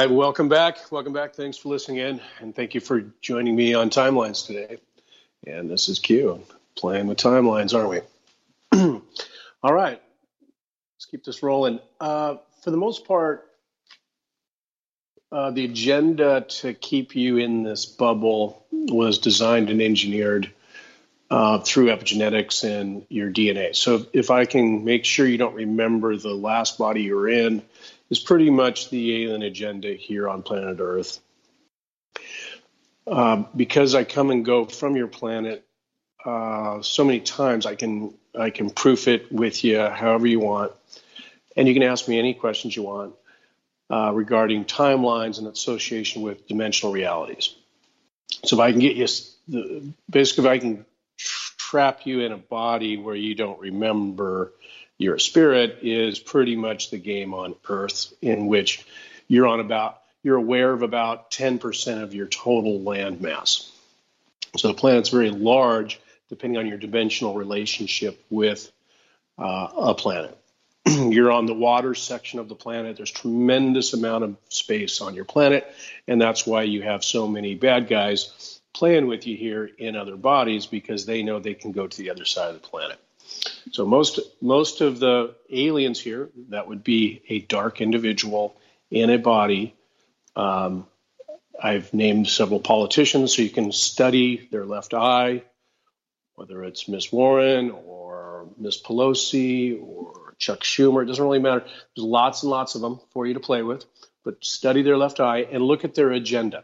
right, welcome back. Welcome back. Thanks for listening in, and thank you for joining me on Timelines today. And this is Q, playing with timelines, aren't we? All right, let's keep this rolling. For the most part, the agenda to keep you in this bubble was designed and engineered through epigenetics and your DNA. So if I can make sure you don't remember the last body you're in, is pretty much the alien agenda here on planet Earth. Because I come and go from your planet so many times, I can proof it with you however you want, and you can ask me any questions you want regarding timelines and association with dimensional realities. So if I can get you, basically, if I can trap you in a body where you don't remember your spirit, is pretty much the game on Earth, in which you're aware of about 10% of your total land mass. So the planet's very large, depending on your dimensional relationship with a planet. You're on the water section of the planet. There's tremendous amount of space on your planet, and that's why you have so many bad guys playing with you here in other bodies, because they know they can go to the other side of the planet. So most of the aliens here, that would be a dark individual in a body. I've named several politicians, so you can study their left eye, whether it's Miss Warren or Miss Pelosi or Chuck Schumer. It doesn't really matter. There's lots and lots of them for you to play with, but study their left eye and look at their agenda.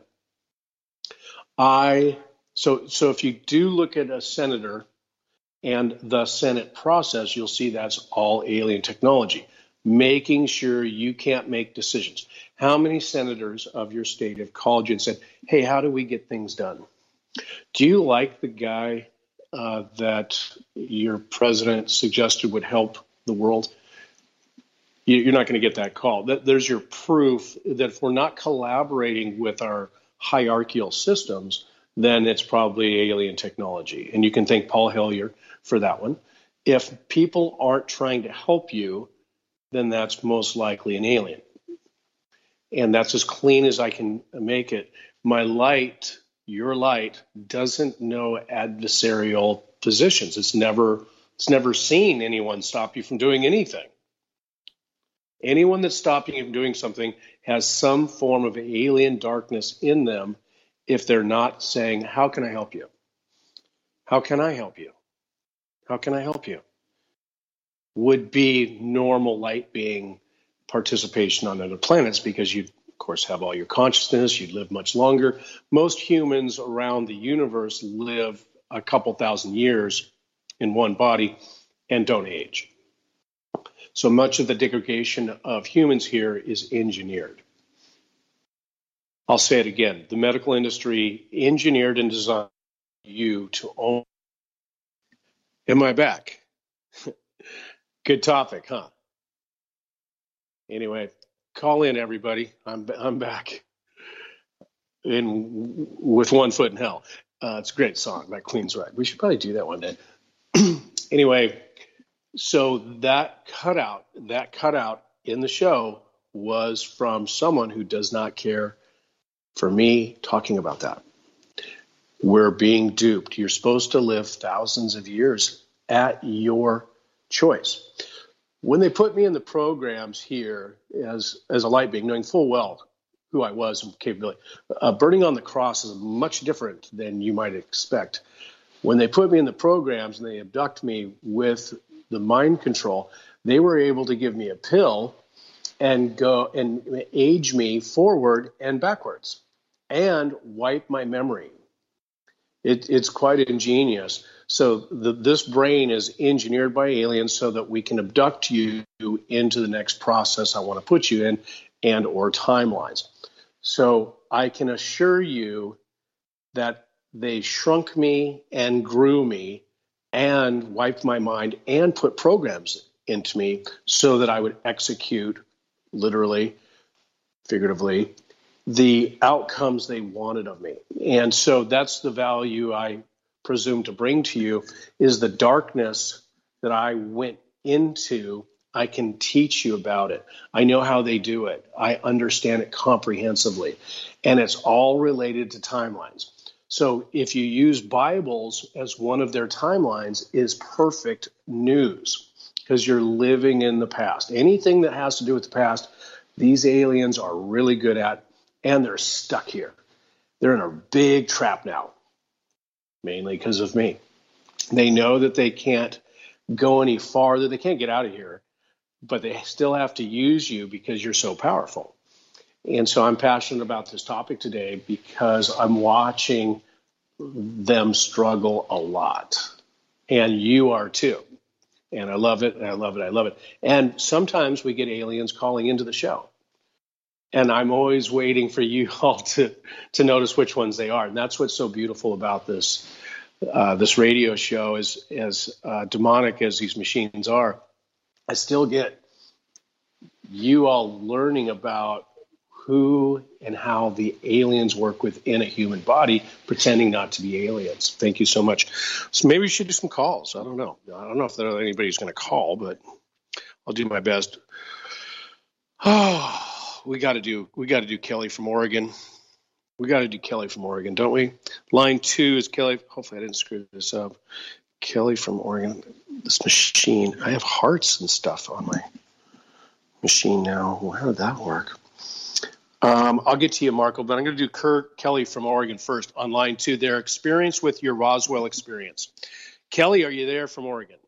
So if you do look at a senator and the Senate process, you'll see that's all alien technology, making sure you can't make decisions. How many senators of your state have called you and said, hey, how do we get things done? Do you like the guy that your president suggested would help the world? You're not going to get that call. There's your proof that if we're not collaborating with our hierarchical systems, then it's probably alien technology. And you can thank Paul Hellyer for that one. If people aren't trying to help you, then that's most likely an alien. And that's as clean as I can make it. My light, your light, doesn't know adversarial positions. It's never seen anyone stop you from doing anything. Anyone that's stopping you from doing something has some form of alien darkness in them, if they're not saying, how can I help you? How can I help you? How can I help you? Would be normal light being participation on other planets, because you'd, of course, have all your consciousness, you'd live much longer. Most humans around the universe live a couple thousand years in one body and don't age. So much of the degradation of humans here is engineered. I'll say it again. The medical industry engineered and designed you to own. Am I back? Good topic, huh? Anyway, call in, everybody. I'm back with one foot in hell. It's a great song by Queen's Ride. We should probably do that one day. Anyway, so that cutout in the show was from someone who does not care for me talking about that. We're being duped. You're supposed to live thousands of years at your choice. When they put me in the programs here as a light being, knowing full well who I was and capability, burning on the cross is much different than you might expect. When they put me in the programs and they abduct me with the mind control, they were able to give me a pill and go and age me forward and backwards and wipe my memory. It's quite ingenious. So this brain is engineered by aliens so that we can abduct you into the next process I want to put you in, and or timelines. So I can assure you that they shrunk me and grew me and wiped my mind and put programs into me so that I would execute, literally, figuratively, the outcomes they wanted of me. And so that's the value I presume to bring to you, is the darkness that I went into I can teach you about it. I know how they do it. I understand it comprehensively. And it's all related to timelines. So if you use Bibles as one of their timelines, is perfect news because you're living in the past. Anything that has to do with the past, these aliens are really good at, and they're stuck here. They're in a big trap now, mainly because of me. They know that they can't go any farther. They can't get out of here, but they still have to use you because you're so powerful. And so I'm passionate about this topic today because I'm watching them struggle a lot. And you are too. And I love it, and I love it, I love it. And sometimes we get aliens calling into the show. And I'm always waiting for you all to notice which ones they are. And that's what's so beautiful about this radio show. Is as demonic as these machines are, I still get you all learning about who and how the aliens work within a human body, pretending not to be aliens. Thank you so much. So maybe we should do some calls. I don't know. I don't know if anybody's going to call, but I'll do my best. Oh, we got to do Kelly from Oregon. We got to do Kelly from Oregon, don't we? Line 2 is Kelly. Hopefully I didn't screw this up. Kelly from Oregon. This machine. I have hearts and stuff on my machine now. Well, how did that work? I'll get to you, Marco, but I'm going to do Kelly from Oregon first on line 2. Their experience with your Roswell experience. Kelly, are you there from Oregon?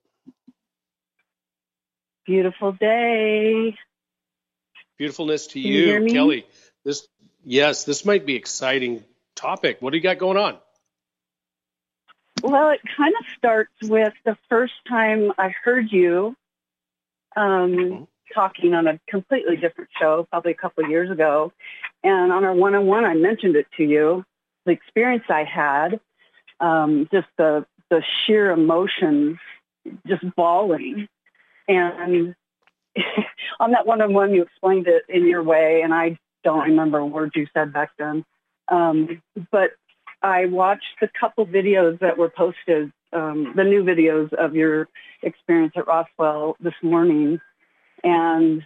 Beautiful day. Beautifulness to Can you hear me? Kelly. This might be exciting topic. What do you got going on? Well, it kind of starts with the first time I heard you talking on a completely different show, probably a couple of years ago. And on our one-on-one, I mentioned it to you, the experience I had, just the sheer emotions, just bawling. And on that one-on-one, you explained it in your way, and I don't remember words you said back then. But I watched the couple videos that were posted, the new videos of your experience at Roswell this morning. And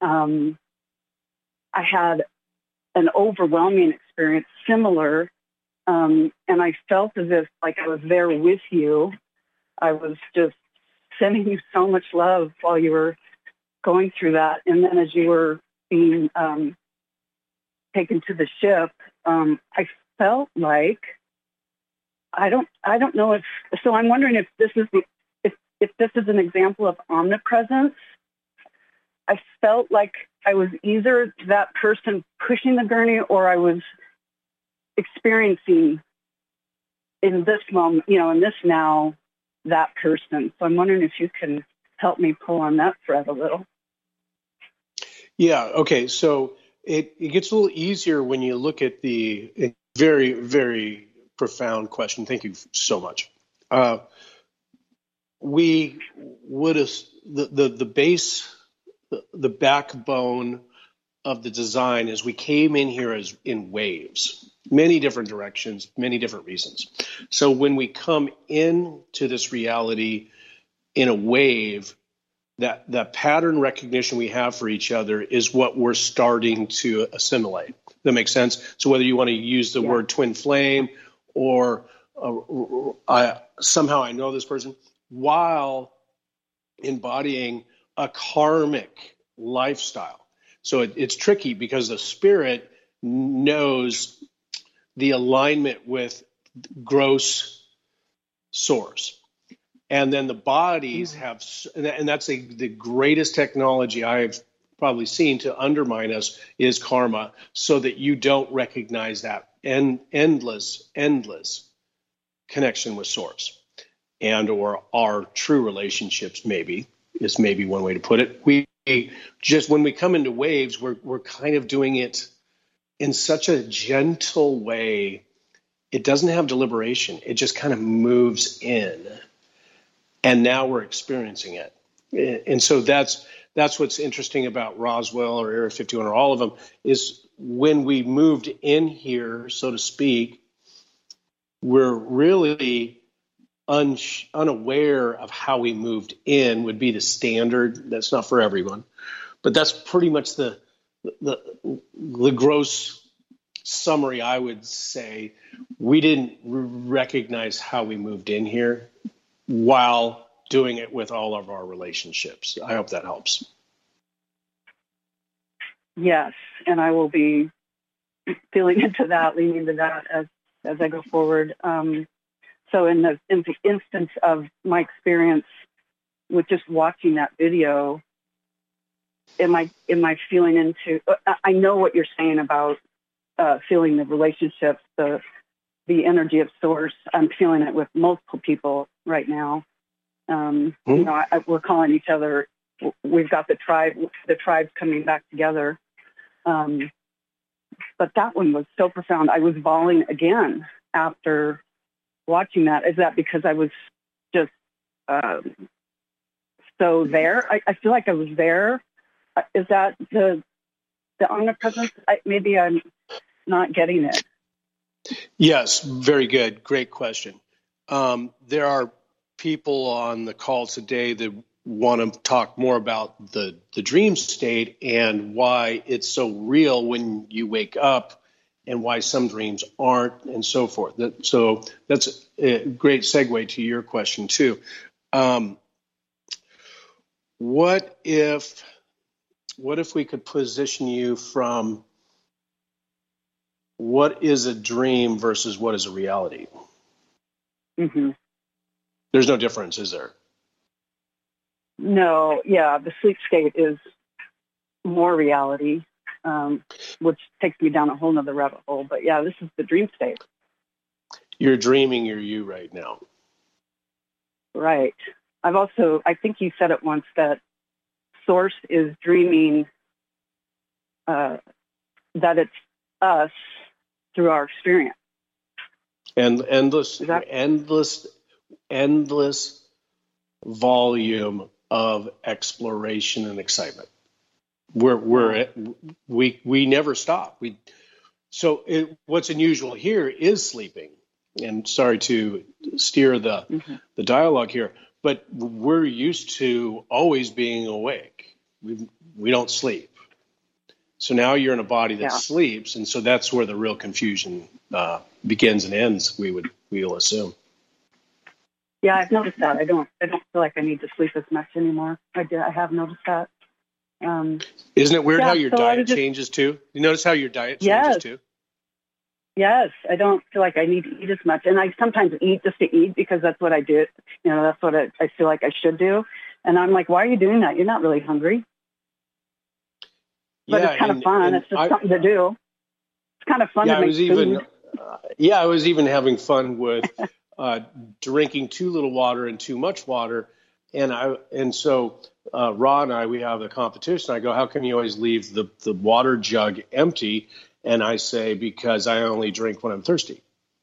I had an overwhelming experience similar. And I felt as if like I was there with you. I was just sending you so much love while you were going through that. And then as you were being taken to the ship, I felt like, I don't know if, so I'm wondering if this is if this is an example of omnipresence. I felt like I was either that person pushing the gurney or I was experiencing in this moment, in this now, that person. So I'm wondering if you can help me pull on that thread a little. Yeah, okay. So it gets a little easier when you look at the very, very profound question. Thank you so much. We would have, the base, the backbone of the design is we came in here as in waves, many different directions, many different reasons. So when we come into this reality in a wave, that pattern recognition we have for each other is what we're starting to assimilate. That makes sense? So whether you want to use the word twin flame or somehow I know this person, while embodying a karmic lifestyle. So it's tricky because the spirit knows the alignment with gross source. And then the bodies have, and that's the greatest technology I've probably seen to undermine us is karma, so that you don't recognize that endless connection with source, and or our true relationships is maybe one way to put it. We just, when we come into waves, we're kind of doing it in such a gentle way. It doesn't have deliberation. It just kind of moves in. And now we're experiencing it. And so that's what's interesting about Roswell or Area 51 or all of them, is when we moved in here, so to speak, we're really unaware of how we moved in would be the standard. That's not for everyone, but that's pretty much the gross summary. I would say we didn't recognize how we moved in here while doing it with all of our relationships. I hope that helps. Yes, and I will be feeling into that, leaning into that as I go forward. So in the instance of my experience with just watching that video, am I feeling into? I know what you're saying about feeling the relationships, the energy of source. I'm feeling it with multiple people right now. You know, we're calling each other. We've got the tribes coming back together. But that one was so profound. I was bawling again after watching that. Is that because I was just so there? I feel like I was there. Is that the omnipresence? Maybe I'm not getting it. Yes, very good. Great question. There are people on the call today that want to talk more about the dream state and why it's so real when you wake up and why some dreams aren't and so forth. So that's a great segue to your question too. What if we could position you from what is a dream versus what is a reality? Mm-hmm. There's no difference, is there? No, yeah, the sleep state is more reality, which takes me down a whole nother rabbit hole. But yeah, this is the dream state. You're dreaming you're you right now. Right. I think you said it once that Source is dreaming that it's us through our experience. And endless volume of exploration and excitement. We never stop. What's unusual here is sleeping. And sorry to steer the dialogue here, but we're used to always being awake. We don't sleep. So now you're in a body that sleeps, and so that's where the real confusion begins and ends. We'll assume. Yeah, I've noticed that. I don't feel like I need to sleep as much anymore. I have noticed that. Isn't it weird how your diet changes too? You notice how your diet changes too? Yes, I don't feel like I need to eat as much. And I sometimes eat just to eat because that's what I do. You know, that's what I feel like I should do. And I'm like, why are you doing that? You're not really hungry. But it's kind of fun. It's just something to do. It's kind of fun to make food. I was even having fun with drinking too little water and too much water. And so Ra and I, we have a competition. I go, how come you always leave the water jug empty? And I say, because I only drink when I'm thirsty.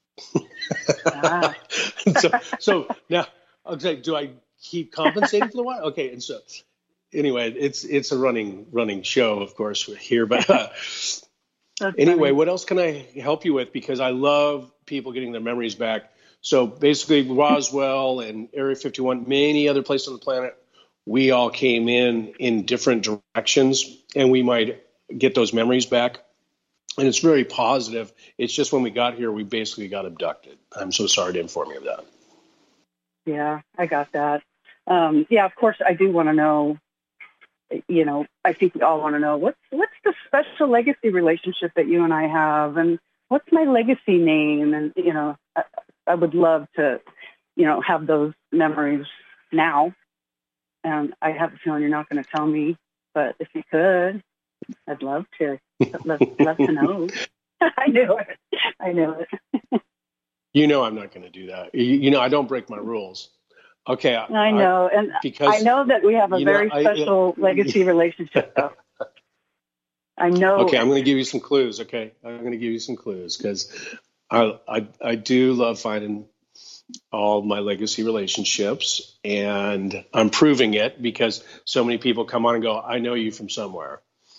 So now, okay, do I keep compensating for the water? Okay, and so anyway, it's a running show, of course, here. But anyway, funny. What else can I help you with? Because I love people getting their memories back. So basically, Roswell and Area 51, many other places on the planet, we all came in different directions, and we might get those memories back. And it's very positive. It's just when we got here, we basically got abducted. I'm so sorry to inform you of that. Yeah, I got that. Of course, I do want to know, you know, I think we all want to know, what's the special legacy relationship that you and I have? And what's my legacy name? And, you know, I would love to, you know, have those memories now. And I have a feeling you're not going to tell me, but if you could, I'd love to. Love to know. I knew it. You know I'm not going to do that. You know I don't break my rules. Okay. I know, and because I know that we have a very special legacy relationship, though. I know. Okay, I'm going to give you some clues. Okay, I'm going to give you some clues because I do love finding all my legacy relationships, and I'm proving it because so many people come on and go, I know you from somewhere.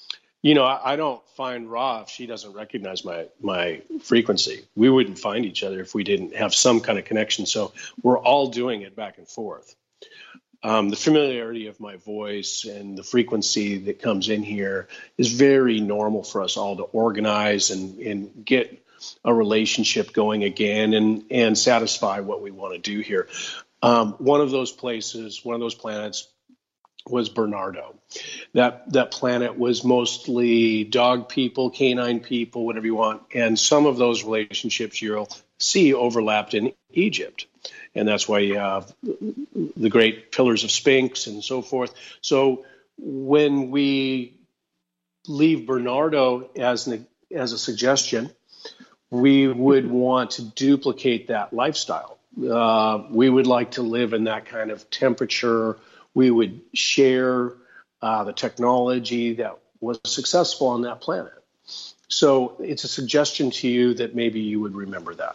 I don't find Ra if she doesn't recognize my frequency. We wouldn't find each other if we didn't have some kind of connection. So we're all doing it back and forth. The familiarity of my voice and the frequency that comes in here is very normal for us all to organize and get a relationship going again and satisfy what we want to do here. One of those planets was Bernardo. That planet was mostly dog people, canine people, whatever you want. And some of those relationships you'll see overlapped in Egypt. And that's why you have the great pillars of Sphinx and so forth. So when we leave Bernardo as a suggestion, we would want to duplicate that lifestyle. We would like to live in that kind of temperature. We would share the technology that was successful on that planet. So it's a suggestion to you that maybe you would remember that.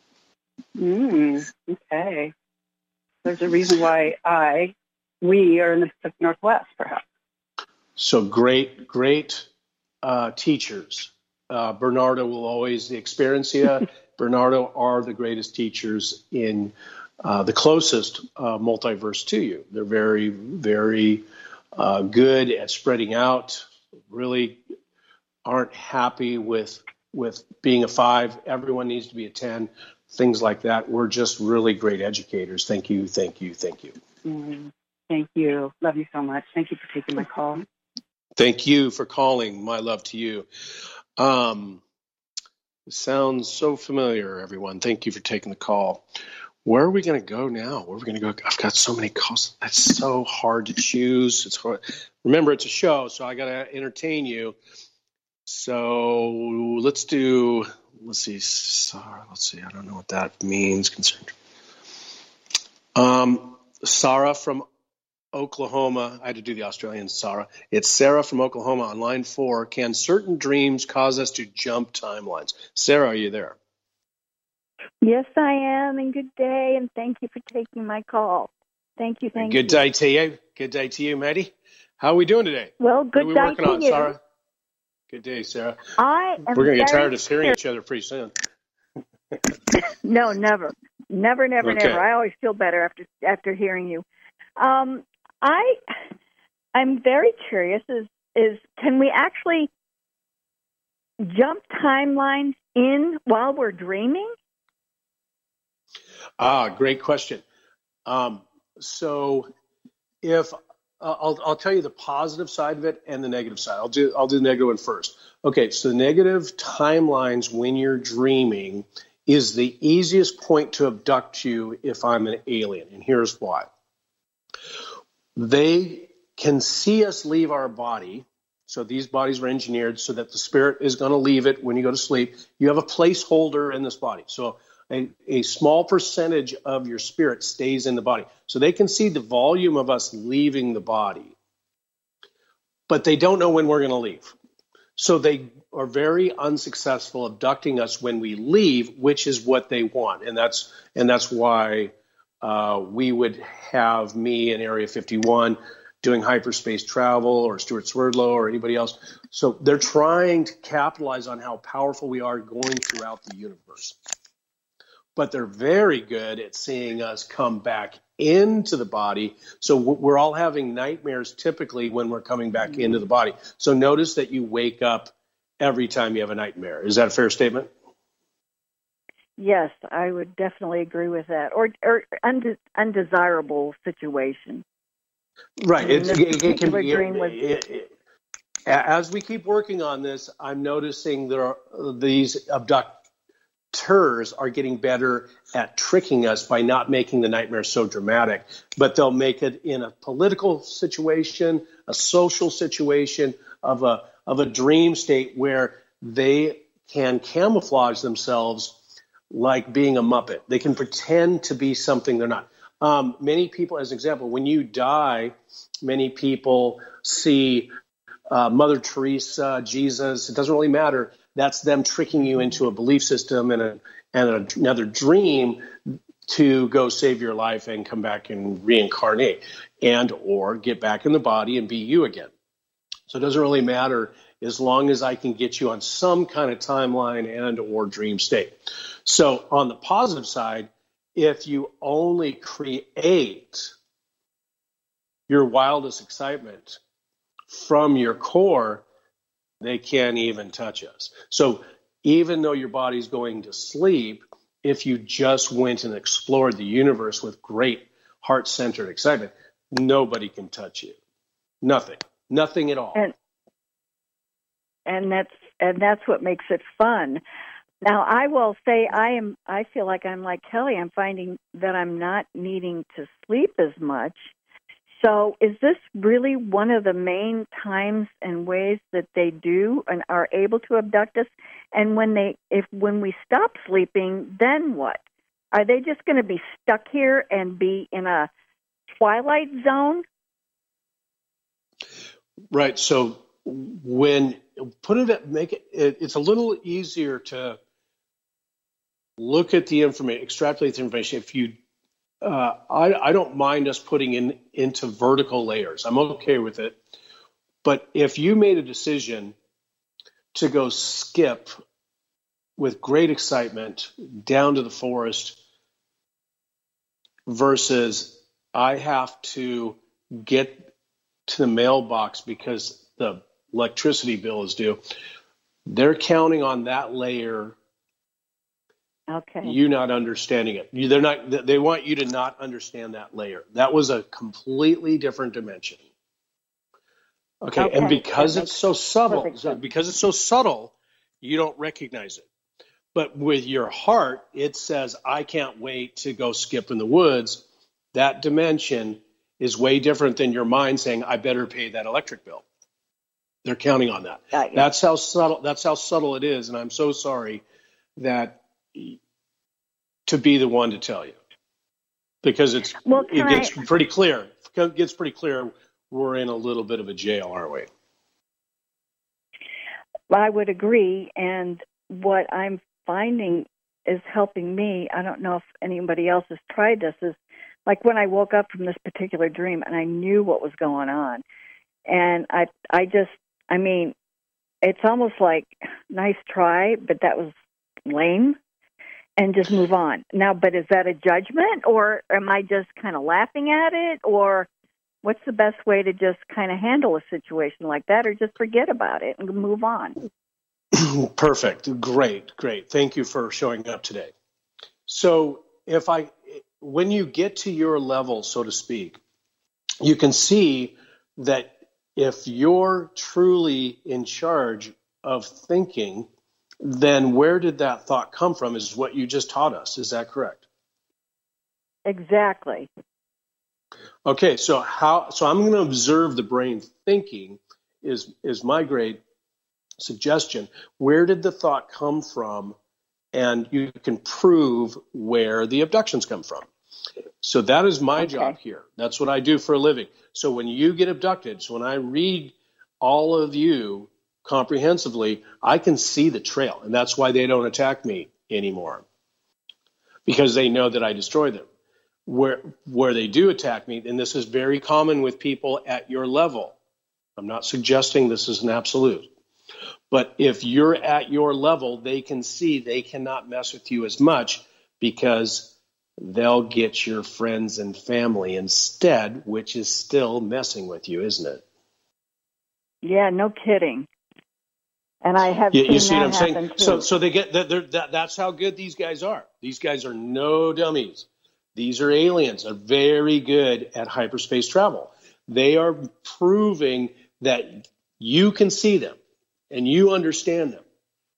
Okay. There's a reason why we are in the Pacific Northwest, perhaps. So great teachers. Bernardo will always, the Experiencia, Bernardo are the greatest teachers in the closest multiverse to you. They're very, very good at spreading out, really aren't happy with being a 5. Everyone needs to be a 10, things like that. We're just really great educators. Thank you, thank you, thank you. Thank you. Love you so much. Thank you for taking my call. Thank you for calling. My love to you. It sounds so familiar, everyone. Thank you for taking the call. Where are we going to go now? Where are we going to go? I've got so many calls. It's so hard to choose. It's hard. Remember, it's a show, so I got to entertain you. So let's see. Sarah, let's see. I don't know what that means. Concerned. Sarah from Oklahoma. I had to do the Australian Sarah. It's Sarah from Oklahoma on line 4. Can certain dreams cause us to jump timelines? Sarah, are you there? Yes, I am, and good day, and thank you for taking my call. Thank you. Good day to you. Good day to you, Maddie. How are we doing today? Well, good what day are we working to on, you. Sarah? Good day, Sarah. We're going to get tired of hearing each other pretty soon. No, never. Never, Okay. never. I always feel better after hearing you. I'm very curious, is can we actually jump timelines while we're dreaming? Great question. So if I'll tell you the positive side of it and the negative side. I'll do the negative one first. Okay, so the negative timelines when you're dreaming is the easiest point to abduct you if I'm an alien, and here's why. They can see us leave our body. So these bodies were engineered so that the spirit is going to leave it when you go to sleep. You have a placeholder in this body. So a small percentage of your spirit stays in the body. So they can see the volume of us leaving the body, but they don't know when we're going to leave. So they are very unsuccessful abducting us when we leave, which is what they want. And that's why we would have me in Area 51 doing hyperspace travel, or Stuart Swerdlow or anybody else. So they're trying to capitalize on how powerful we are going throughout the universe. But they're very good at seeing us come back into the body. So we're all having nightmares typically when we're coming back into the body. So notice that you wake up every time you have a nightmare. Is that a fair statement? Yes, I would definitely agree with that. Or undesirable situation. Right. It can be. As we keep working on this, I'm noticing these abductors are getting better at tricking us by not making the nightmare so dramatic, but they'll make it in a political situation, a social situation, of a dream state where they can camouflage themselves like being a Muppet. They can pretend to be something they're not. Many people, as an example, when you die, many people see Mother Teresa, Jesus. It doesn't really matter. That's them tricking you into a belief system and another dream to go save your life and come back and reincarnate or get back in the body and be you again. So it doesn't really matter as long as I can get you on some kind of timeline and or dream state. So on the positive side, if you only create your wildest excitement from your core, they can't even touch us. So even though your body's going to sleep, if you just went and explored the universe with great heart-centered excitement, nobody can touch you. Nothing at all. And that's what makes it fun. Now, I will say I feel like I'm like Kelly. I'm finding that I'm not needing to sleep as much. So is this really one of the main times and ways that they do and are able to abduct us? And when we stop sleeping, then what? Are they just going to be stuck here and be in a twilight zone? Right. So it's a little easier to look at the information, extrapolate the information. If you, I don't mind us putting into vertical layers. I'm okay with it. But if you made a decision to go skip with great excitement down to the forest versus I have to get to the mailbox because the electricity bill is due, they're counting on that layer. Okay. You not understanding it. They want you to not understand that layer. That was a completely different dimension. Okay. And because it's so subtle, you don't recognize it. But with your heart, it says, I can't wait to go skip in the woods. That dimension is way different than your mind saying, I better pay that electric bill. They're counting on that. That's how subtle it is. And I'm so sorry to be the one to tell you, because it gets pretty clear. It gets pretty clear we're in a little bit of a jail, aren't we? I would agree. And what I'm finding is helping me, I don't know if anybody else has tried this, is like when I woke up from this particular dream and I knew what was going on. And it's almost like, nice try, but that was lame, and just move on. Now, but is that a judgment, or am I just kind of laughing at it, or what's the best way to just kind of handle a situation like that, or just forget about it and move on? Perfect. Great. Thank you for showing up today. So when you get to your level, so to speak, you can see that if you're truly in charge of thinking, then where did that thought come from is what you just taught us. Is that correct? Exactly. Okay, so I'm going to observe the brain thinking is my great suggestion. Where did the thought come from? And you can prove where the abductions come from. So that is my job here. That's what I do for a living. So when you get abducted, so when I read all of you comprehensively, I can see the trail. And that's why they don't attack me anymore, because they know that I destroy them. Where they do attack me, and this is very common with people at your level. I'm not suggesting this is an absolute. But if you're at your level, they can see they cannot mess with you as much because they'll get your friends and family instead, which is still messing with you, isn't it? Yeah, no kidding. And I have seen you see that what I'm happen saying? too. So they get that's how good these guys are. These guys are no dummies. These are aliens. Are very good at hyperspace travel. They are proving that you can see them and you understand them.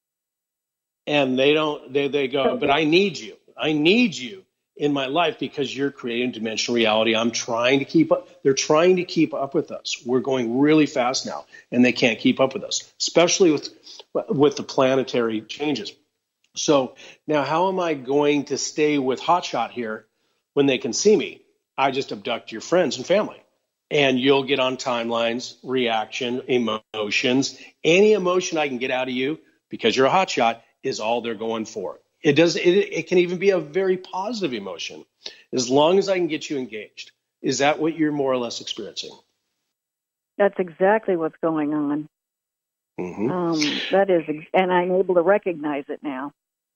And they go, but I need you. I need you in my life because you're creating dimensional reality. I'm trying to keep up. They're trying to keep up with us. We're going really fast now, and they can't keep up with us, especially with the planetary changes. So now how am I going to stay with Hotshot here when they can see me? I just abduct your friends and family, and you'll get on timelines, reaction, emotions. Any emotion I can get out of you because you're a hotshot is all they're going for. It can even be a very positive emotion as long as I can get you engaged. Is that what you're more or less experiencing? That's exactly what's going on. That is, and I'm able to recognize it now.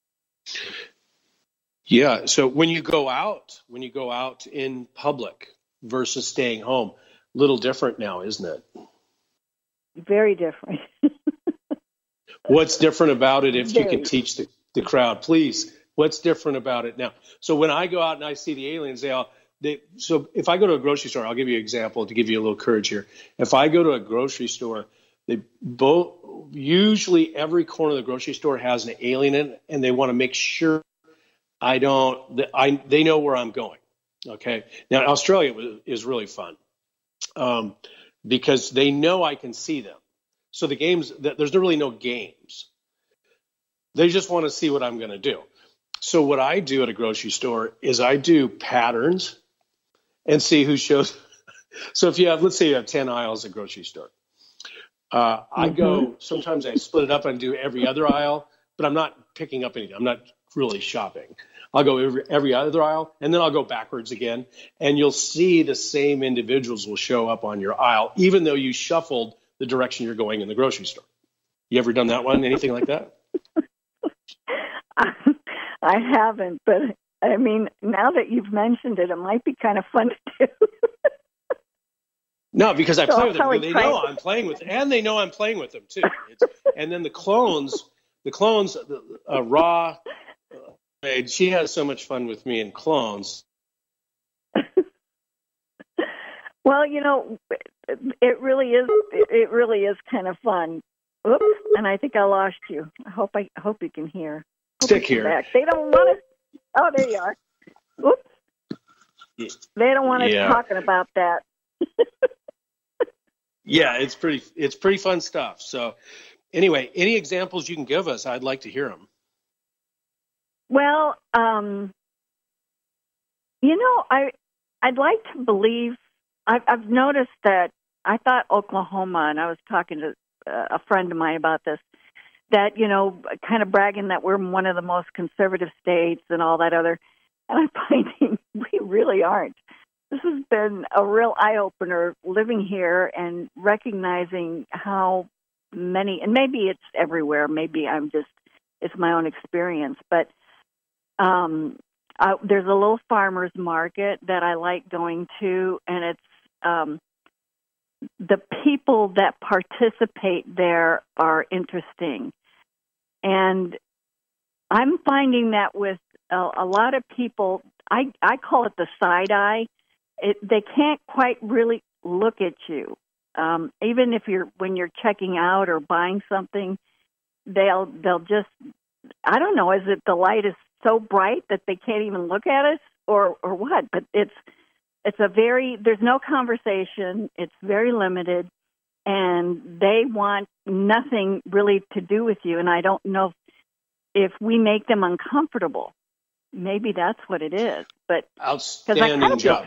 Yeah. So when you go out in public versus staying home, a little different now, isn't it? Very different. What's different about it if you Very. could teach the crowd, please? What's different about it now? So when I go out and I see the aliens, so if I go to a grocery store, I'll give you an example to give you a little courage here. If I go to a grocery store, usually every corner of the grocery store has an alien in it, and they want to make sure they know where I'm going. Okay. Now, Australia is really fun because they know I can see them. So the games, there's really no games. They just want to see what I'm going to do. So what I do at a grocery store is I do patterns and see who shows. So if let's say you have 10 aisles at a grocery store. I go, sometimes I split it up and do every other aisle, but I'm not picking up anything. I'm not really shopping. I'll go every other aisle, and then I'll go backwards again, and you'll see the same individuals will show up on your aisle, even though you shuffled the direction you're going in the grocery store. You ever done that one? Anything like that? I haven't, but I mean, now that you've mentioned it, it might be kind of fun to do. No, because I play with them. They know I'm playing with them, and they know I'm playing with them too. And then the clones, Raw, she has so much fun with me in clones. Well, it really is kind of fun. Oops, and I think I lost you. I hope you can hear. Stick here. Back. They don't want us. Oh, there you are. Oops. They don't want us talking about that. Yeah, it's pretty fun stuff. So, anyway, any examples you can give us? I'd like to hear them. Well, I'd like to believe. I've noticed that. I thought Oklahoma, and I was talking to a friend of mine about this, that, kind of bragging that we're one of the most conservative states and all that other, and I'm finding we really aren't. This has been a real eye-opener living here and recognizing how many, and maybe it's everywhere, maybe it's my own experience, but there's a little farmer's market that I like going to, and it's the people that participate there are interesting. And I'm finding that with a lot of people, I call it the side eye. They can't quite really look at you. Even if when you're checking out or buying something, they'll just, I don't know, is it the light is so bright that they can't even look at us or what? But it's there's no conversation. It's very limited, and they want nothing really to do with you. And I don't know if we make them uncomfortable. Maybe that's what it is. But outstanding job.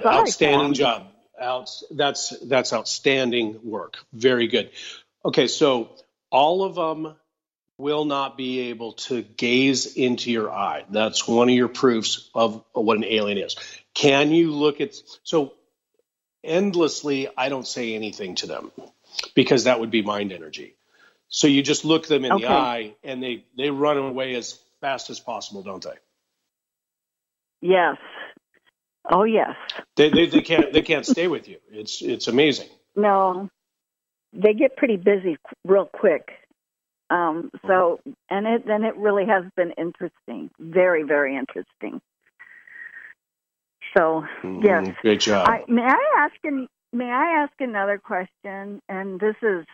That's outstanding work. Very good. Okay, so all of them will not be able to gaze into your eye. That's one of your proofs of what an alien is. Can you look at, so endlessly, I don't say anything to them because that would be mind energy. So you just look them in the eye and they run away as fast as possible, don't they? Yes. Oh, yes. They can't stay with you. It's amazing. No, they get pretty busy real quick. So, and it really has been interesting. Very, very interesting. So, yes. Great job. May I ask another question? And this is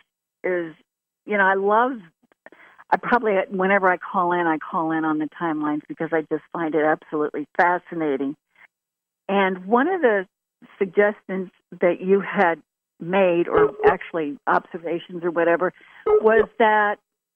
I probably, whenever I call in on the timelines because I just find it absolutely fascinating. And one of the suggestions that you had made, or actually observations or whatever, was that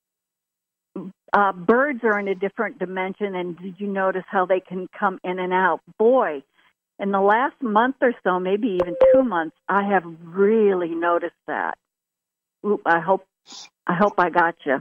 birds are in a different dimension, and did you notice how they can come in and out? Boy, in the last month or so, maybe even 2 months, I have really noticed that. Oop, I hope I got you.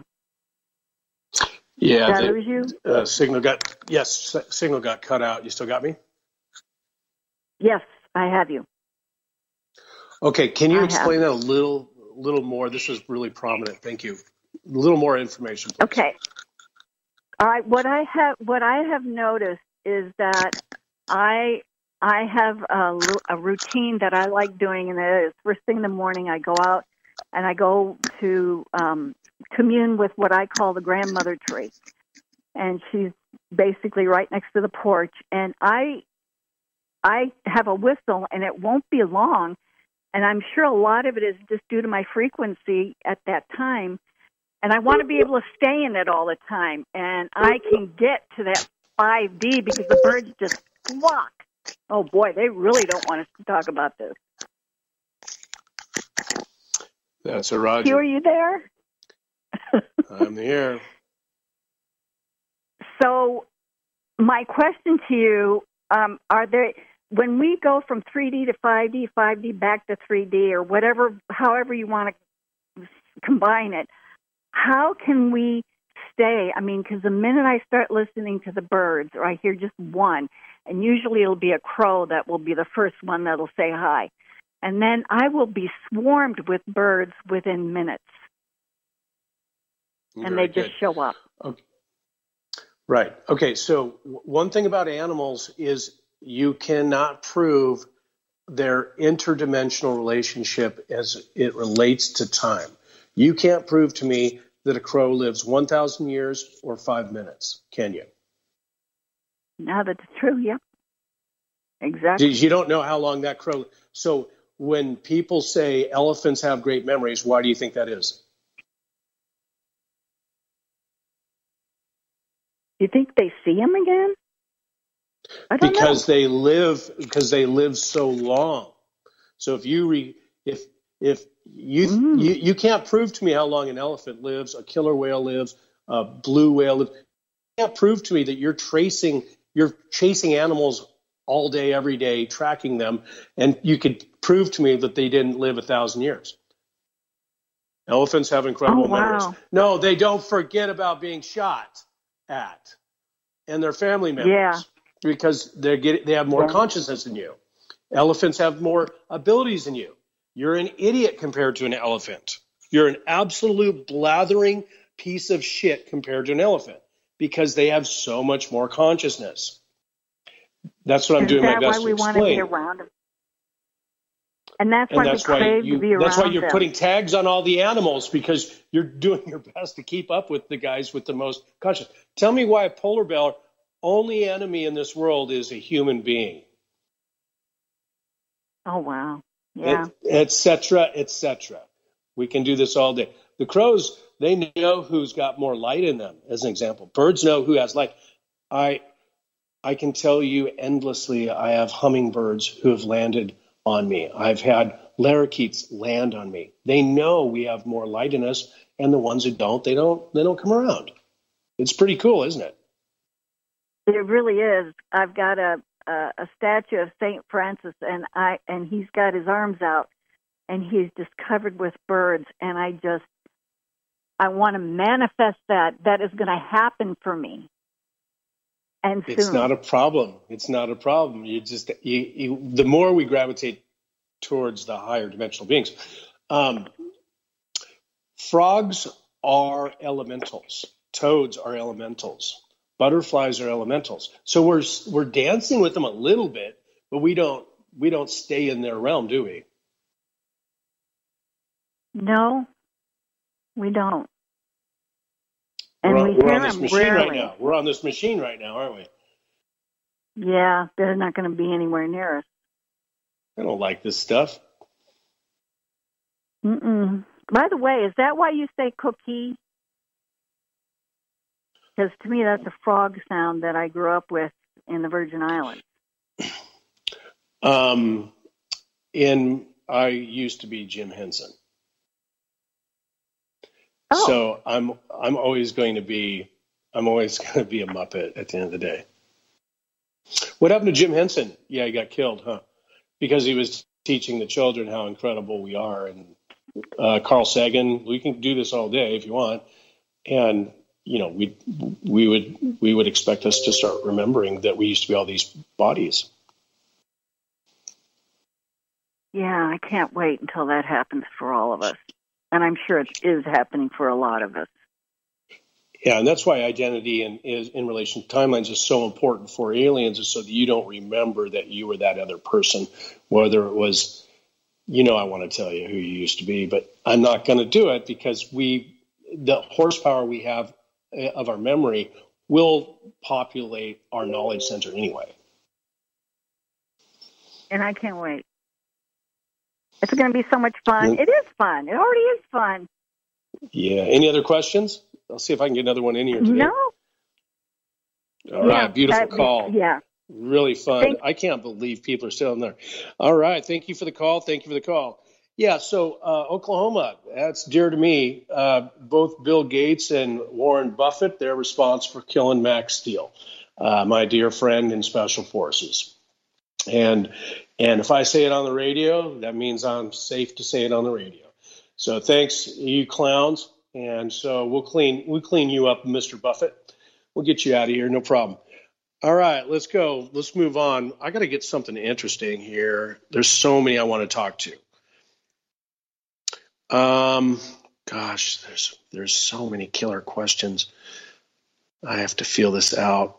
Yeah, did I lose you? Signal got cut out. You still got me? Yes, I have you. Okay, can you explain that a little more? This is really prominent. Thank you. little more information, please. Okay. All right. What I have noticed is that I have a routine that I like doing, and it is first thing in the morning I go out and I go to commune with what I call the grandmother tree, and she's basically right next to the porch. And I have a whistle, and it won't be long, and I'm sure a lot of it is just due to my frequency at that time. And I want to be able to stay in it all the time. And I can get to that 5D because the birds just flock. Oh, boy, they really don't want us to talk about this. That's a Roger. Hugh, are you there? I'm here. So my question to you, are there, when we go from 3D to 5D, 5D back to 3D, or whatever, however you want to combine it, how can we stay? I mean, because the minute I start listening to the birds, or I hear just one, and usually it'll be a crow that will be the first one that'll say hi, and then I will be swarmed with birds within minutes, and they just show up. Okay. Right. Okay, so one thing about animals is you cannot prove their interdimensional relationship as it relates to time. You can't prove to me that a crow lives 1,000 years or 5 minutes, can you? Now that's true, yeah. Exactly. You don't know how long that crow... So when people say elephants have great memories, why do you think that is? You think they see him again? I don't know. Because they live so long. So if you can't prove to me how long an elephant lives, a killer whale lives, a blue whale lives. You can't prove to me that you're chasing animals all day, every day, tracking them, and you could prove to me that they didn't live 1,000 years. Elephants have incredible memories. No, they don't forget about being shot at, and their family members, because they have more consciousness than you. Elephants have more abilities than you. You're an idiot compared to an elephant. You're an absolute blathering piece of shit compared to an elephant because they have so much more consciousness. That's what I'm doing my best to explain. Is that why we want to be around them? And that's why we crave to be around them. That's why you're putting tags on all the animals, because you're doing your best to keep up with the guys with the most consciousness. Tell me why a polar bear only enemy in this world is a human being. Oh, wow. Yeah. Et cetera, et cetera. We can do this all day. The crows, they know who's got more light in them, as an example. Birds know who has light. I can tell you endlessly, I have hummingbirds who have landed on me. I've had lorikeets land on me. They know we have more light in us, and the ones who don't, they don't come around. It's pretty cool, isn't it? It really is. I've got a statue of St. Francis, and he's got his arms out, and he's just covered with birds, and I want to manifest that is going to happen for me. And soon. It's not a problem. It's not a problem. The more we gravitate towards the higher dimensional beings, frogs are elementals. Toads are elementals. Butterflies are elementals. So we're dancing with them a little bit, but we don't stay in their realm, do we? No, we don't. And we're on this machine right now. We're on this machine right now, aren't we? Yeah, they're not going to be anywhere near us. I don't like this stuff. Mm-mm. By the way, is that why you say cookie? Because to me, that's a frog sound that I grew up with in the Virgin Islands. I used to be Jim Henson. Oh. So I'm always going to be a Muppet at the end of the day. What happened to Jim Henson? Yeah, he got killed, huh? Because he was teaching the children how incredible we are. And Carl Sagan, we can do this all day if you want. And we would expect us to start remembering that we used to be all these bodies. Yeah, I can't wait until that happens for all of us. And I'm sure it is happening for a lot of us. Yeah, and that's why identity is in relation to timelines is so important for aliens, is so that you don't remember that you were that other person, whether it was, I want to tell you who you used to be, but I'm not going to do it because the horsepower we have of our memory will populate our knowledge center anyway. And I can't wait. It's going to be so much fun. It is fun. It already is fun. Yeah. Any other questions? I'll see if I can get another one in here today. No. All right. Beautiful call. Yeah. Really fun. I can't believe people are still in there. All right. Thank you for the call. Yeah. So Oklahoma, that's dear to me. Both Bill Gates and Warren Buffett, they're responsible for killing Max Steel, my dear friend in Special Forces. And if I say it on the radio, that means I'm safe to say it on the radio. So thanks, you clowns. And so we'll clean you up, Mr. Buffett. We'll get you out of here, no problem. All right, let's go. Let's move on. I got to get something interesting here. There's so many I want to talk to. Gosh, there's so many killer questions. I have to feel this out.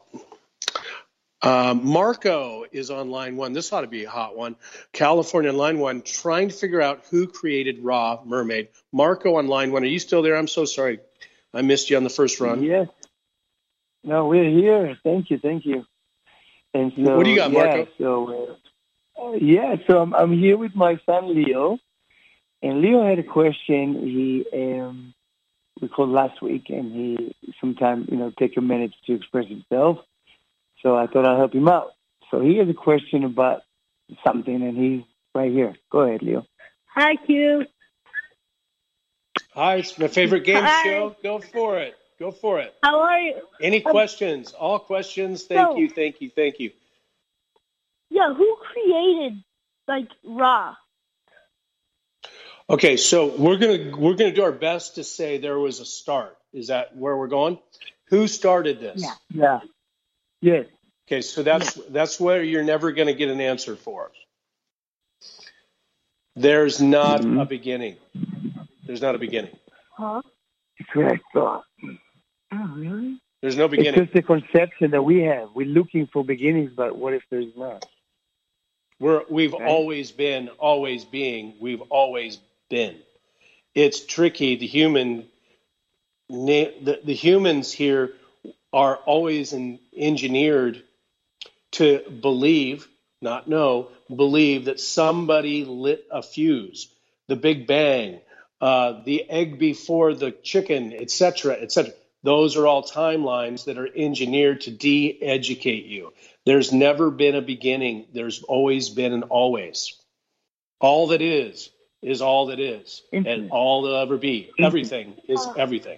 Marco is on line one. This ought to be a hot one. California on line one, trying to figure out who created Ra Mermaid. Marco on line one. Are you still there? I'm so sorry. I missed you on the first run. Yes. No, we're here. Thank you. And so, what do you got, Marco? So I'm here with my son, Leo. And Leo had a question. We called last week, and he sometimes, take a minute to express himself. So I thought I'd help him out. So he has a question about something, and he's right here. Go ahead, Leo. Hi, Q. Hi, it's my favorite game show. Go for it. How are you? Any questions? All questions. Thank you. Yeah, who created, Ra? Okay, so we're gonna do our best to say there was a start. Is that where we're going? Who started this? Yeah. Yes. Okay, so that's where you're never going to get an answer for. There's not a beginning. There's not a beginning. Huh? Correct. Oh, really? There's no beginning. It's just a conception that we have. We're looking for beginnings, but what if there's not? We've always been, always being. We've always been. It's tricky. The humans here are always engineered to believe, not know, believe that somebody lit a fuse, the Big Bang, the egg before the chicken, etc., etc. Those are all timelines that are engineered to de-educate you. There's never been a beginning. There's always been an always. All that is all that is, and all that'll ever be. Everything is everything.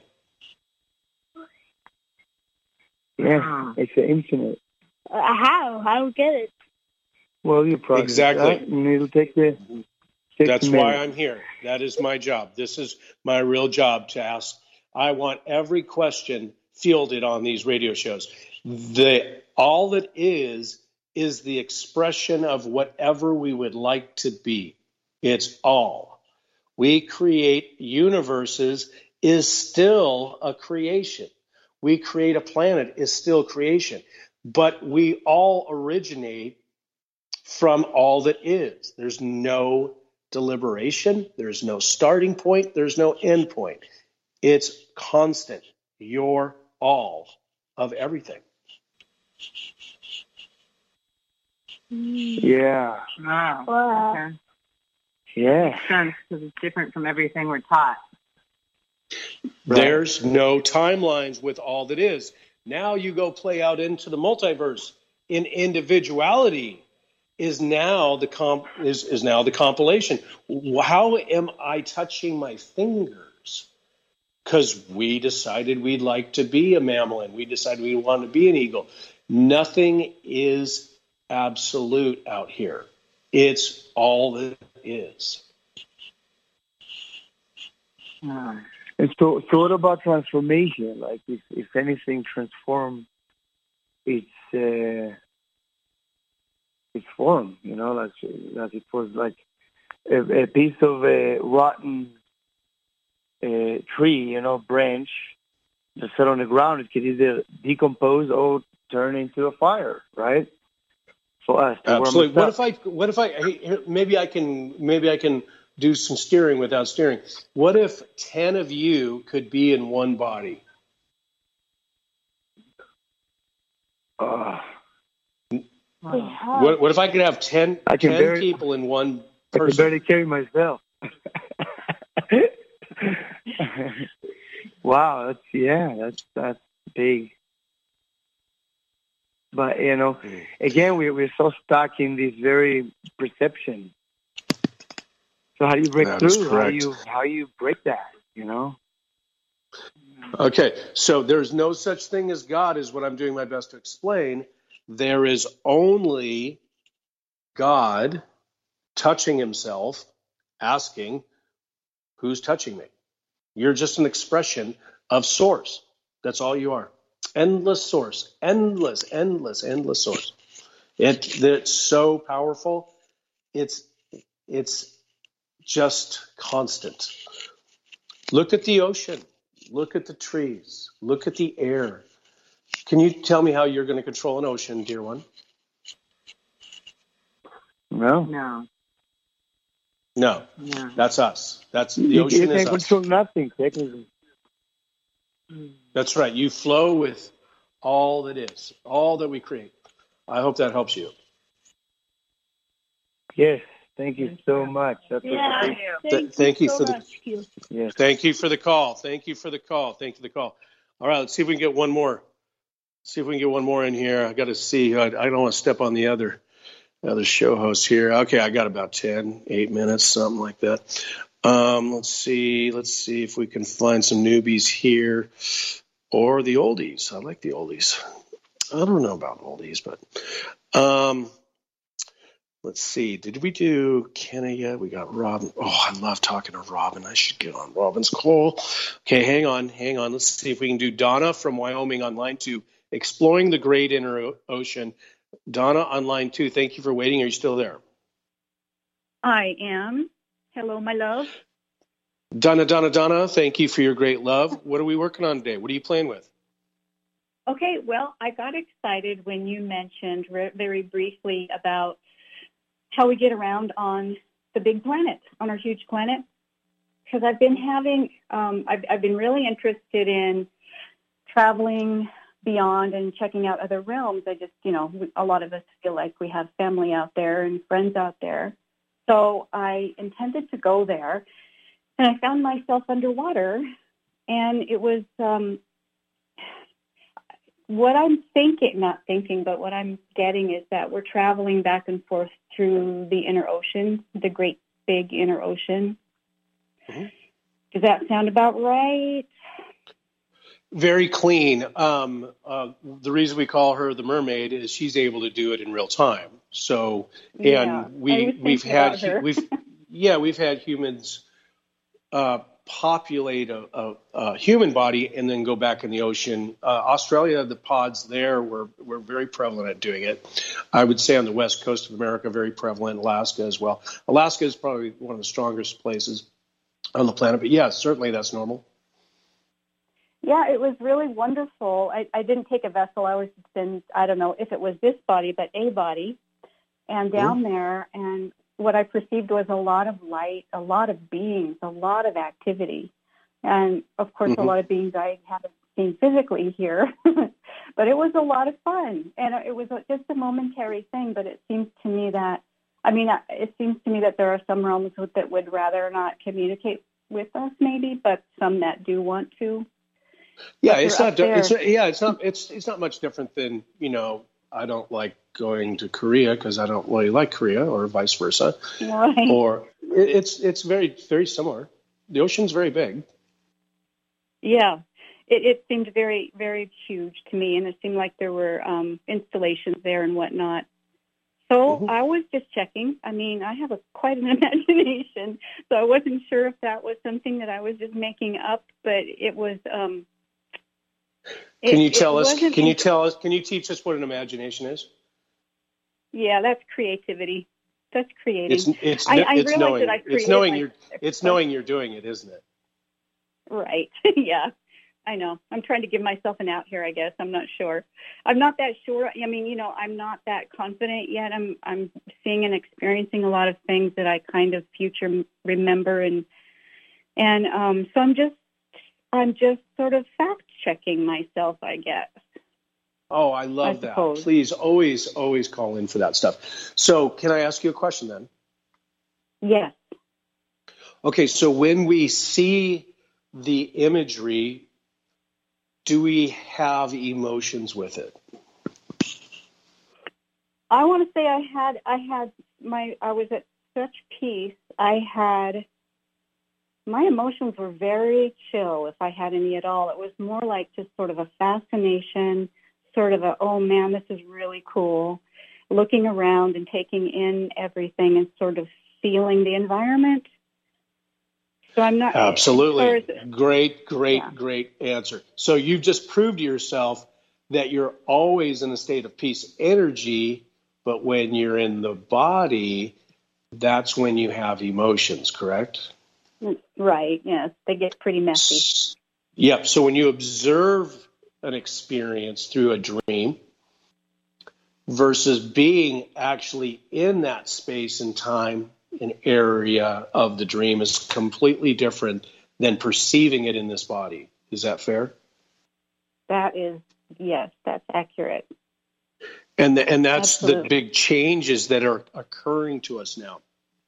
Yeah, it's infinite. How? I don't get it. Well, you probably exactly. It'll take the. That's why I'm here. That is my job. This is my real job to ask. I want every question fielded on these radio shows. All that is the expression of whatever we would like to be. It's all. We create universes is still a creation. We create a planet is still creation. But we all originate from all that is. There's no deliberation. There's no starting point. There's no end point. It's constant. You're all of everything. Yeah. Wow. Okay. Yeah. Makes sense because it's different from everything we're taught. Right. There's no timelines with all that is. Now you go play out into the multiverse. In individuality is now the compilation. How am I touching my fingers? Because we decided we'd like to be a mammal and we decided we want to be an eagle. Nothing is absolute out here. It's all that is. And so what about transformation? Like if anything transforms its form, like it was like a piece of rotten tree, branch that fell on the ground, it could either decompose or turn into a fire, right? For us to Absolutely. warm us up. What if maybe I can do some steering without steering. What if 10 of you could be in one body? What if I could have 10 people in one person? I can barely carry myself. Wow, that's big. But again, we're so stuck in this very perception. So how do you break through? How you break that? Okay, so there's no such thing as God, is what I'm doing my best to explain. There is only God touching himself, asking, who's touching me? You're just an expression of source. That's all you are. Endless source. Endless source. It's so powerful. It's just constant. Look at the ocean. Look at the trees. Look at the air. Can you tell me how you're going to control an ocean, dear one? No. That's us. That's the ocean. You can't is control us. Nothing technically. That's right. You flow with all that is, all that we create. I hope that helps you. Yes. Thank you so much. Thank you Thank you so for much. Yes. Thank you for the call. Thank you for the call. All right, let's see if we can get one more. In here. I got to see. I don't want to step on the other show host here. Okay, I got about 8 minutes, something like that. Let's see if we can find some newbies here or the oldies. I like the oldies. I don't know about oldies, but let's see. Did we do Kenny yet? We got Robin. Oh, I love talking to Robin. I should get on Robin's call. Okay, hang on. Let's see if we can do Donna from Wyoming on line 2, exploring the great inner ocean. Donna on line 2, thank you for waiting. Are you still there? I am. Hello, my love. Donna, thank you for your great love. What are we working on today? What are you playing with? Okay, well, I got excited when you mentioned very briefly about how we get around on the big planet, on our huge planet, because I've been having, I've been really interested in traveling beyond and checking out other realms. I just, a lot of us feel like we have family out there and friends out there. So I intended to go there, and I found myself underwater, and it was what I'm what I'm getting is that we're traveling back and forth through the inner ocean, the great big inner ocean. Mm-hmm. Does that sound about right? Very clean. The reason we call her the mermaid is she's able to do it in real time. So, and we've had humans populate a human body and then go back in the ocean. Australia, the pods there were very prevalent at doing it. I would say on the west coast of America, very prevalent. Alaska as well. Alaska is probably one of the strongest places on the planet. But yeah, certainly that's normal. Yeah, it was really wonderful. I didn't take a vessel. I was I don't know if it was this body, but a body. And down there, and what I perceived was a lot of light, a lot of beings, a lot of activity. And, of course, a lot of beings I haven't seen physically here. But it was a lot of fun. And it was just a momentary thing, but it seems to me that, there are some realms that would rather not communicate with us maybe, but some that do want to. Yeah, it's not much different than, I don't like going to Korea because I don't really like Korea, or vice versa. Right. Or it's very, very similar. The ocean's very big. Yeah, it seemed very, very huge to me, and it seemed like there were installations there and whatnot. So I was just checking. I mean, I have quite an imagination, so I wasn't sure if that was something that I was just making up, but it was. Can you teach us what an imagination is? Yeah, that's creativity. That's creating. It's knowing you're doing it, isn't it? Right. Yeah, I know. I'm trying to give myself an out here, I guess. I'm not sure. I'm not that sure. I mean, I'm not that confident yet. I'm seeing and experiencing a lot of things that I kind of future remember, and so I'm just sort of fact checking myself, I guess. Oh, I love that. Please always call in for that stuff. So can I ask you a question then? Yes. Okay, so when we see the imagery, do we have emotions with it? I want to say I was at such peace. My emotions were very chill, if I had any at all. It was more like just sort of a fascination, sort of oh man, this is really cool. Looking around and taking in everything and sort of feeling the environment. So I'm not... Absolutely. Great answer. So you've just proved to yourself that you're always in a state of peace energy, but when you're in the body, that's when you have emotions, correct? Right, yes. They get pretty messy. Yep. So when you observe an experience through a dream versus being actually in that space and time and area of the dream is completely different than perceiving it in this body. Is that fair? Yes, that's accurate. And that's Absolutely. the big changes that are occurring to us now.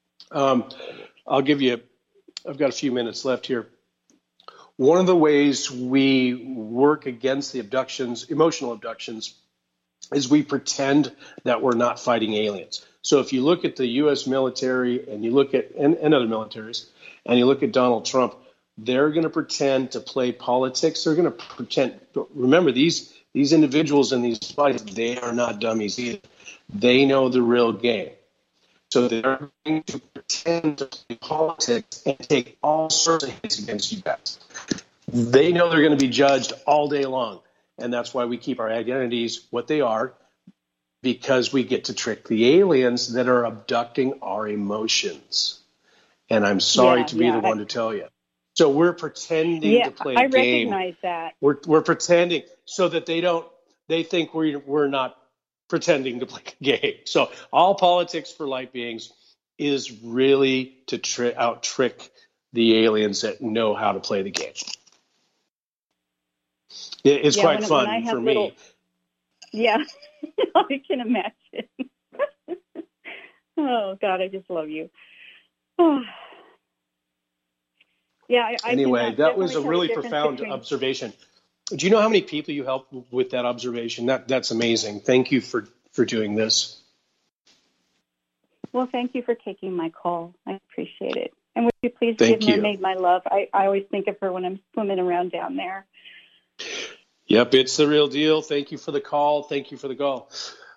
I've got a few minutes left here. One of the ways we work against the emotional abductions, is we pretend that we're not fighting aliens. So if you look at the U.S. military and you look at and other militaries, and you look at Donald Trump, they're going to pretend to play politics. They're going to pretend. Remember, these individuals in these bodies, they are not dummies either. They know the real game. So they're going to pretend to play politics and take all sorts of hits against you guys. They know they're going to be judged all day long. And that's why we keep our identities what they are, because we get to trick the aliens that are abducting our emotions. And I'm sorry to be the one to tell you. So we're pretending to play a game. I recognize that. We're pretending so that they think we're not pretending to play a game. So all politics for light beings is really to out-trick the aliens that know how to play the game. It's quite fun for me. Yeah, I can imagine. Oh, God, I just love you. Oh. Yeah. Anyway, that was a really profound observation. Do you know how many people you helped with that observation? That's amazing. Thank you for doing this. Well, thank you for taking my call. I appreciate it. And would you please give Mermaid my love? I always think of her when I'm swimming around down there. Yep, it's the real deal. Thank you for the call. Thank you for the call.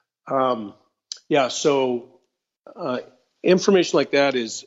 So information like that is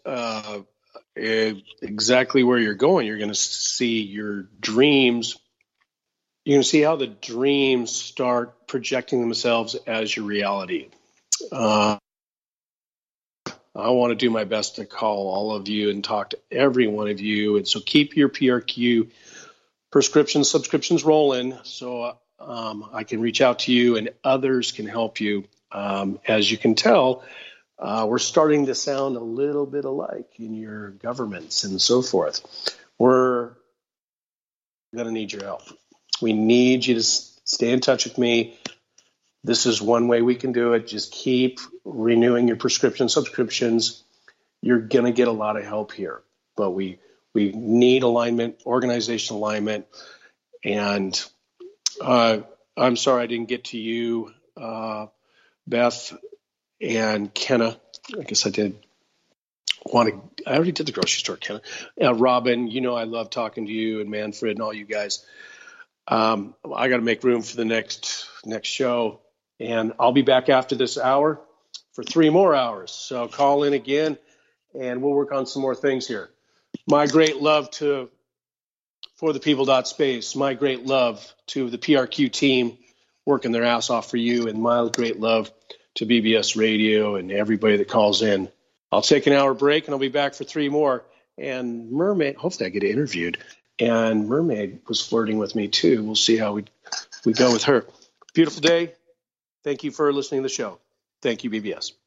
exactly where you're going. You're going to see your dreams. You're going to see how the dreams start projecting themselves as your reality. I want to do my best to call all of you and talk to every one of you. And so keep your PRQ subscriptions rolling so I can reach out to you and others can help you. As you can tell, we're starting to sound a little bit alike in your governments and so forth. We're going to need your help. We need you to stay in touch with me. This is one way we can do it. Just keep renewing your subscriptions. You're going to get a lot of help here. But we need alignment, organizational alignment. And I'm sorry I didn't get to you, Beth and Kenna. I guess I did I already did the grocery store, Kenna. Robin, I love talking to you, and Manfred and all you guys. I got to make room for the next show. And I'll be back after this hour for 3 more hours. So call in again, and we'll work on some more things here. My great love for the people.space. My great love to the PRQ team working their ass off for you. And my great love to BBS Radio and everybody that calls in. I'll take an hour break, and I'll be back for 3 more. And Mermaid, hopefully I get interviewed. And Mermaid was flirting with me too. We'll see how we go with her. Beautiful day. Thank you for listening to the show. Thank you, BBS.